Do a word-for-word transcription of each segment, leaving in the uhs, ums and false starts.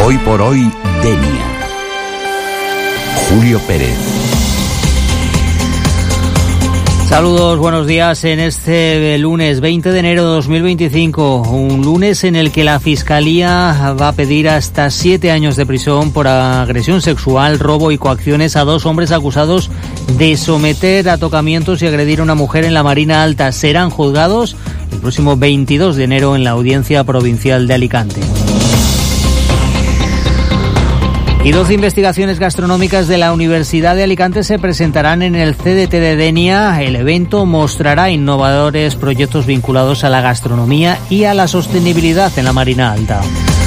Hoy por hoy, Denia. Julio Pérez. Saludos, buenos días en este lunes veinte de enero de dos mil veinticinco, un lunes en el que la Fiscalía va a pedir hasta siete años de prisión por agresión sexual, robo y coacciones a dos hombres acusados de someter a tocamientos y agredir a una mujer en la Marina Alta. Serán juzgados el próximo veintidós de enero en la Audiencia Provincial de Alicante. Y doce investigaciones gastronómicas de la Universidad de Alicante se presentarán en el C D T de Denia. El evento mostrará innovadores proyectos vinculados a la gastronomía y a la sostenibilidad en la Marina Alta.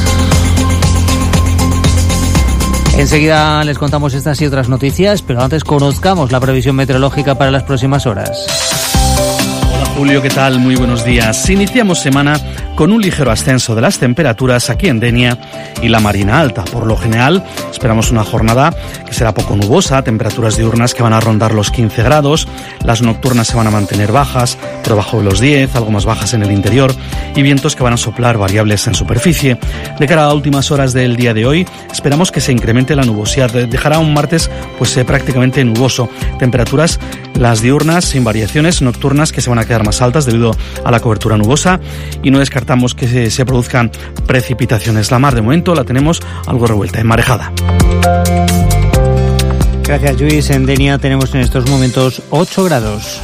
Enseguida les contamos estas y otras noticias, pero antes conozcamos la previsión meteorológica para las próximas horas. Hola Julio, ¿qué tal? Muy buenos días. Iniciamos semana con un ligero ascenso de las temperaturas aquí en Denia y la Marina Alta. Por lo general, esperamos una jornada que será poco nubosa, temperaturas diurnas que van a rondar los quince grados, las nocturnas se van a mantener bajas, por debajo de los diez, algo más bajas en el interior, y vientos que van a soplar variables en superficie. De cara a últimas horas del día de hoy, esperamos que se incremente la nubosidad. Dejará un martes pues eh, prácticamente nuboso. Temperaturas, las diurnas sin variaciones, nocturnas que se van a quedar más altas debido a la cobertura nubosa, y no descartamos que se, se produzcan precipitaciones. La mar de momento la tenemos algo revuelta, enmarejada. Gracias, Luis. En Denia tenemos en estos momentos ocho grados.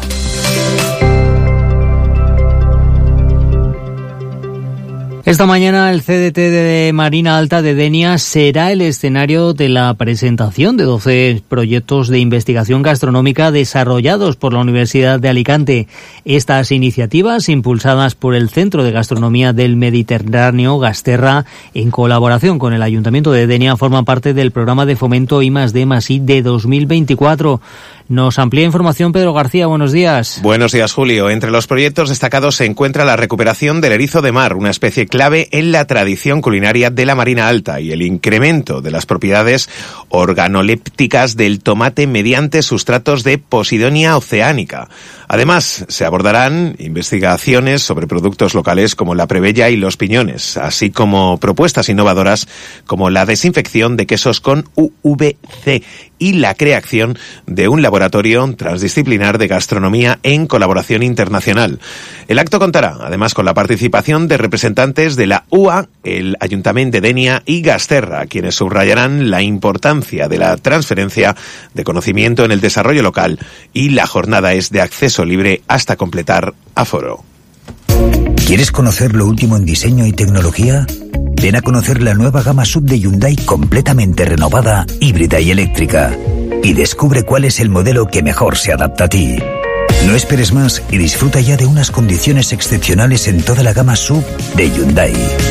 Esta mañana el C D T de Marina Alta de Denia será el escenario de la presentación de doce proyectos de investigación gastronómica desarrollados por la Universidad de Alicante. Estas iniciativas, impulsadas por el Centro de Gastronomía del Mediterráneo, Gasterra, en colaboración con el Ayuntamiento de Denia, forman parte del programa de fomento I más D más I de dos mil veinticuatro. Nos amplía información Pedro García, buenos días. Buenos días, Julio. Entre los proyectos destacados se encuentra la recuperación del erizo de mar, una especie clave en la tradición culinaria de la Marina Alta, y el incremento de las propiedades organolépticas del tomate mediante sustratos de Posidonia oceanica. Además, se abordarán investigaciones sobre productos locales como la prebella y los piñones, así como propuestas innovadoras como la desinfección de quesos con U V C y la creación de un laboratorio transdisciplinar de gastronomía en colaboración internacional. El acto contará además con la participación de representantes de la U A, el Ayuntamiento de Denia y Gasterra, quienes subrayarán la importancia de la transferencia de conocimiento en el desarrollo local, y la jornada es de acceso libre hasta completar aforo. ¿Quieres conocer lo último en diseño y tecnología? Ven a conocer la nueva gama sub de Hyundai completamente renovada, híbrida y eléctrica. Y descubre cuál es el modelo que mejor se adapta a ti. No esperes más y disfruta ya de unas condiciones excepcionales en toda la gama sub de Hyundai.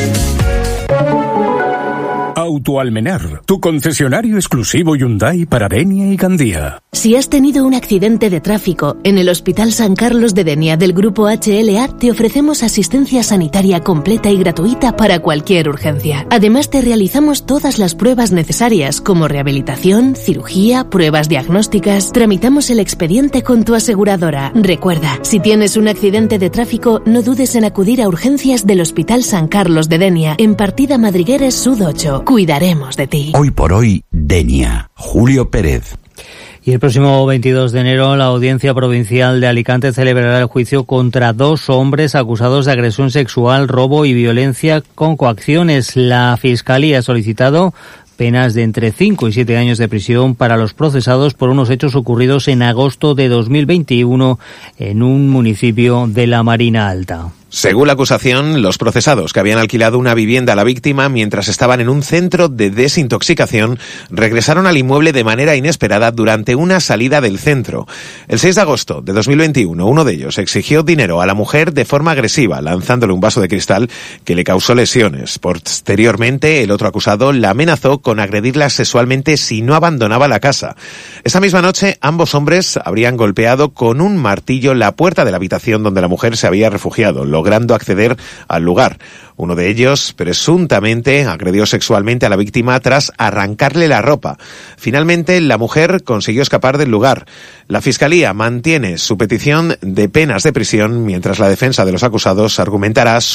Autoalmenar, tu concesionario exclusivo Hyundai para Denia y Gandía. Si has tenido un accidente de tráfico, en el Hospital San Carlos de Denia del Grupo H L A te ofrecemos asistencia sanitaria completa y gratuita para cualquier urgencia. Además, te realizamos todas las pruebas necesarias como rehabilitación, cirugía, pruebas diagnósticas. Tramitamos el expediente con tu aseguradora. Recuerda, si tienes un accidente de tráfico, no dudes en acudir a urgencias del Hospital San Carlos de Denia, en Partida Madrigueres Sud ocho. Cuidaremos de ti. Hoy por hoy, Denia. Julio Pérez. Y el próximo veintidós de enero la Audiencia Provincial de Alicante celebrará el juicio contra dos hombres acusados de agresión sexual, robo y violencia con coacciones. La Fiscalía ha solicitado penas de entre cinco y siete años de prisión para los procesados por unos hechos ocurridos en agosto de dos mil veintiuno en un municipio de la Marina Alta. Según la acusación, los procesados, que habían alquilado una vivienda a la víctima mientras estaban en un centro de desintoxicación, regresaron al inmueble de manera inesperada durante una salida del centro. El seis de agosto de dos mil veintiuno, uno de ellos exigió dinero a la mujer de forma agresiva, lanzándole un vaso de cristal que le causó lesiones. Posteriormente, el otro acusado la amenazó con agredirla sexualmente si no abandonaba la casa. Esa misma noche, ambos hombres habrían golpeado con un martillo la puerta de la habitación donde la mujer se había refugiado, logrando acceder al lugar. Uno de ellos, presuntamente, agredió sexualmente a la víctima tras arrancarle la ropa. Finalmente, la mujer consiguió escapar del lugar. La Fiscalía mantiene su petición de penas de prisión, mientras la defensa de los acusados argumentará